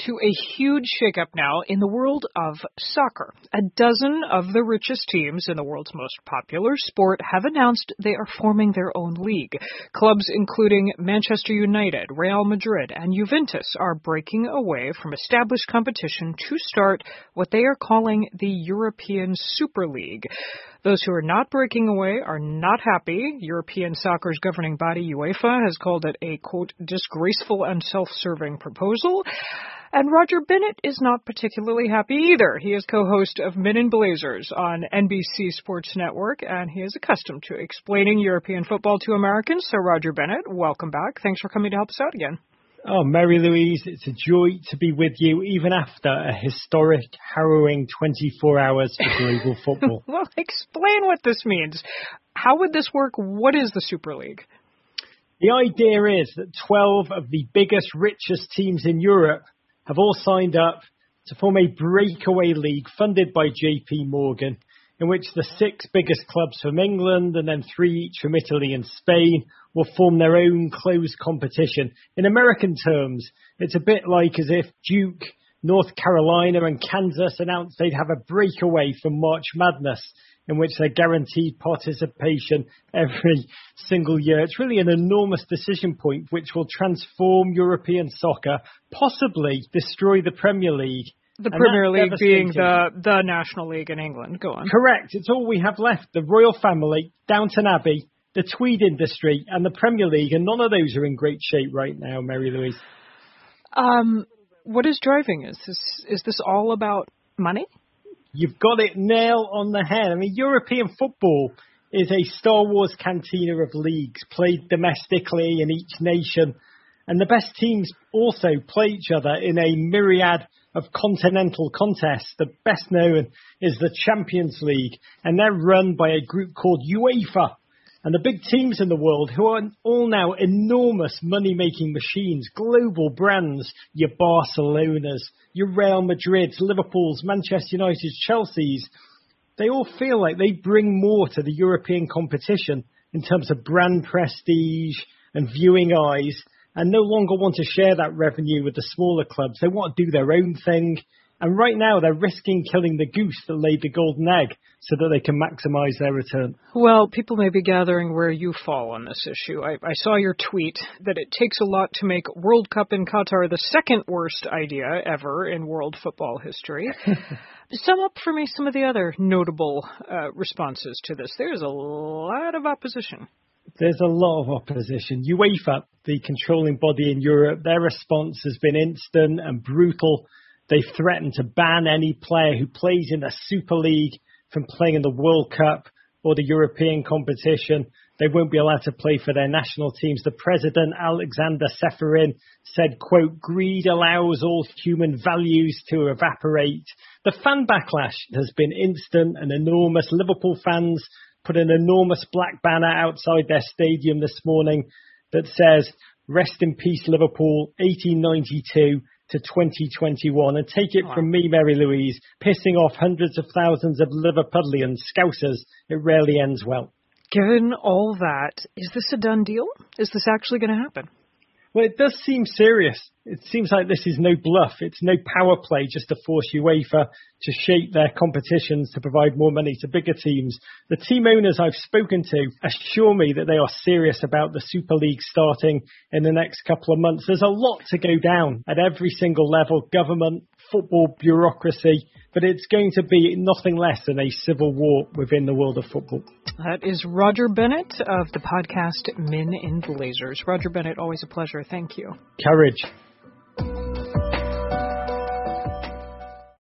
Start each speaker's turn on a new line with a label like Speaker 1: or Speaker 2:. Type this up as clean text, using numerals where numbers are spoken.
Speaker 1: to a huge shakeup now in the world of soccer. A dozen of the richest teams in the world's most popular sport have announced they are forming their own league. Clubs including Manchester United, Real Madrid, and Juventus are breaking away from established competition to start what they are calling the European Super League. Those who are not breaking away are not happy. European soccer's governing body, UEFA, has called it a, quote, disgraceful and self-serving proposal. And Roger Bennett is not particularly happy either. He is co-host of Men in Blazers on NBC Sports Network, and he is accustomed to explaining European football to Americans. So, Roger Bennett, welcome back. Thanks for coming to help us out again.
Speaker 2: Oh, Mary Louise, it's a joy to be with you, even after a historic, harrowing 24 hours for global football.
Speaker 1: Well, explain what this means. How would this work? What is the Super League?
Speaker 2: The idea is that 12 of the biggest, richest teams in Europe have all signed up to form a breakaway league funded by JP Morgan, in which the 6 biggest clubs from England and then 3 each from Italy and Spain will form their own closed competition. In American terms, it's a bit like as if Duke, North Carolina and Kansas announced they'd have a breakaway from March Madness, in which they're guaranteed participation every single year. It's really an enormous decision point which will transform European soccer, possibly destroy the Premier League.
Speaker 1: The Premier League being the National League in England. Go on.
Speaker 2: Correct. It's all we have left. The Royal Family, Downton Abbey, the Tweed industry and the Premier League. And none of those are in great shape right now, Mary Louise.
Speaker 1: What is driving this? Is this all about money?
Speaker 2: You've got it nail on the head. I mean, European football is a Star Wars cantina of leagues played domestically in each nation. And the best teams also play each other in a myriad of continental contests. The best known is the Champions League, and they're run by a group called UEFA. And the big teams in the world, who are all now enormous money-making machines, global brands, your Barcelonas, your Real Madrids, Liverpools, Manchester Uniteds, Chelseas, they all feel like they bring more to the European competition in terms of brand prestige and viewing eyes, and no longer want to share that revenue with the smaller clubs. They want to do their own thing. And right now they're risking killing the goose that laid the golden egg so that they can maximize their return.
Speaker 1: Well, people may be gathering where you fall on this issue. I saw your tweet that it takes a lot to make World Cup in Qatar the second worst idea ever in world football history. Sum up for me some of the other notable responses to this. There's a lot of opposition.
Speaker 2: There's a lot of opposition. UEFA, the controlling body in Europe, their response has been instant and brutal. They've threatened to ban any player who plays in the Super League from playing in the World Cup or the European competition. They won't be allowed to play for their national teams. The president, Alexander Seferin, said, quote, greed allows all human values to evaporate. The fan backlash has been instant and enormous. Liverpool fans put an enormous black banner outside their stadium this morning that says, rest in peace, Liverpool, 1892 to 2021. And take it from me, Mary Louise, pissing off hundreds of thousands of Liverpudlians, Scousers, it rarely ends well.
Speaker 1: Given all that, is this a done deal? Is this actually going to happen?
Speaker 2: Well, it does seem serious. It seems like this is no bluff. It's no power play just to force UEFA to shape their competitions to provide more money to bigger teams. The team owners I've spoken to assure me that they are serious about the Super League starting in the next couple of months. There's a lot to go down at every single level, government, football, bureaucracy, but it's going to be nothing less than a civil war within the world of football.
Speaker 1: That is Roger Bennett of the podcast Men in Blazers. Roger Bennett, always a pleasure. Thank you.
Speaker 2: Courage.